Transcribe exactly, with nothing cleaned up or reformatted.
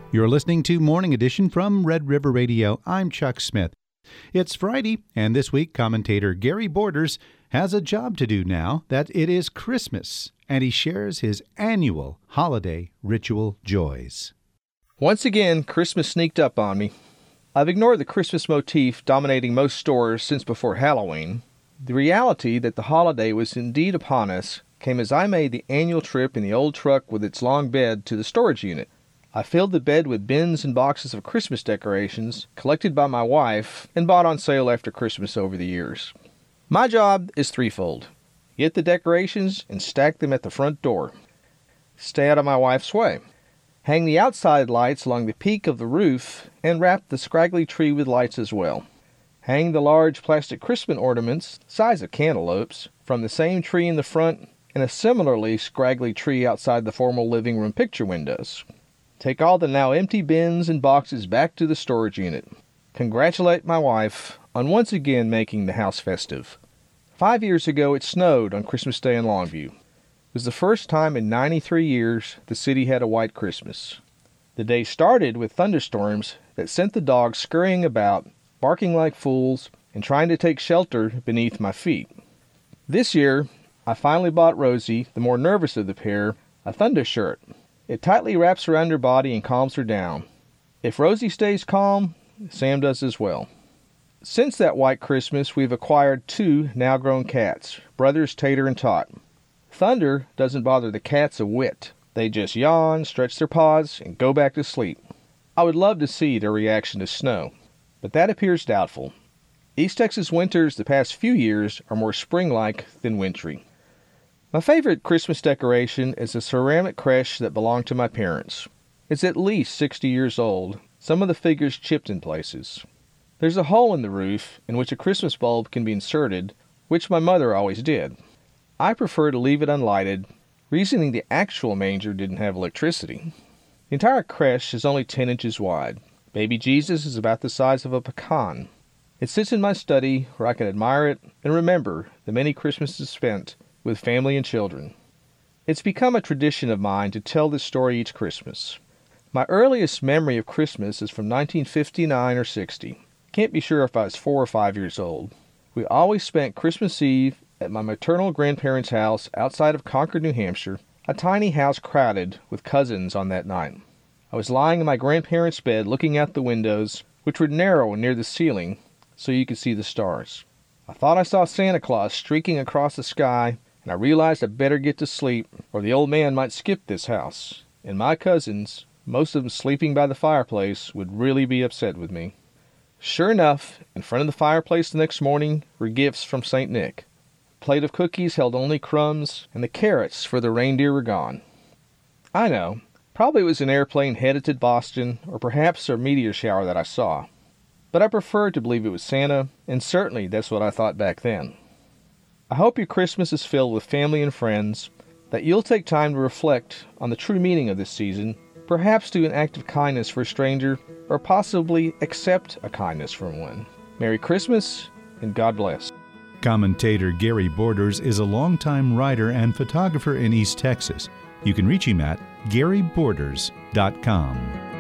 You're listening to Morning Edition from Red River Radio. I'm Chuck Smith. It's Friday, and this week commentator Gary Borders has a job to do now that it is Christmas, and he shares his annual holiday ritual joys. Once again, Christmas sneaked up on me. I've ignored the Christmas motif dominating most stores since before Halloween. The reality that the holiday was indeed upon us came as I made the annual trip in the old truck with its long bed to the storage unit. I filled the bed with bins and boxes of Christmas decorations collected by my wife and bought on sale after Christmas over the years. My job is threefold. Get the decorations and stack them at the front door. Stay out of my wife's way. Hang the outside lights along the peak of the roof and wrap the scraggly tree with lights as well. Hang the large plastic Christmas ornaments, size of cantaloupes, from the same tree in the front and a similarly scraggly tree outside the formal living room picture windows. Take all the now empty bins and boxes back to the storage unit. Congratulate my wife on once again making the house festive. Five years ago it snowed on Christmas Day in Longview. It was the first time in ninety-three years the city had a white Christmas. The day started with thunderstorms that sent the dogs scurrying about, barking like fools, and trying to take shelter beneath my feet. This year, I finally bought Rosie, the more nervous of the pair, a thunder shirt. It tightly wraps around her body and calms her down. If Rosie stays calm, Sam does as well. Since that white Christmas, we've acquired two now-grown cats, brothers Tater and Tot. Thunder doesn't bother the cats a whit. They just yawn, stretch their paws, and go back to sleep. I would love to see their reaction to snow, but that appears doubtful. East Texas winters the past few years are more spring-like than wintry. My favorite Christmas decoration is a ceramic creche that belonged to my parents. It's at least sixty years old, some of the figures chipped in places. There's a hole in the roof in which a Christmas bulb can be inserted, which my mother always did. I prefer to leave it unlighted, reasoning the actual manger didn't have electricity. The entire creche is only ten inches wide. Baby Jesus is about the size of a pecan. It sits in my study where I can admire it and remember the many Christmases spent with family and children. It's become a tradition of mine to tell this story each Christmas. My earliest memory of Christmas is from nineteen fifty-nine or sixty. Can't be sure if I was four or five years old. We always spent Christmas Eve at my maternal grandparents' house outside of Concord, New Hampshire, a tiny house crowded with cousins on that night. I was lying in my grandparents' bed looking out the windows, which were narrow near the ceiling, so you could see the stars. I thought I saw Santa Claus streaking across the sky, and I realized I'd better get to sleep, or the old man might skip this house, and my cousins, most of them sleeping by the fireplace, would really be upset with me. Sure enough, in front of the fireplace the next morning were gifts from Saint Nick. A plate of cookies held only crumbs, and the carrots for the reindeer were gone. I know, probably it was an airplane headed to Boston, or perhaps a meteor shower that I saw. But I prefer to believe it was Santa, and certainly that's what I thought back then. I hope your Christmas is filled with family and friends, that you'll take time to reflect on the true meaning of this season, perhaps do an act of kindness for a stranger, or possibly accept a kindness from one. Merry Christmas, and God bless. Commentator Gary Borders is a longtime writer and photographer in East Texas. You can reach him at gary borders dot com.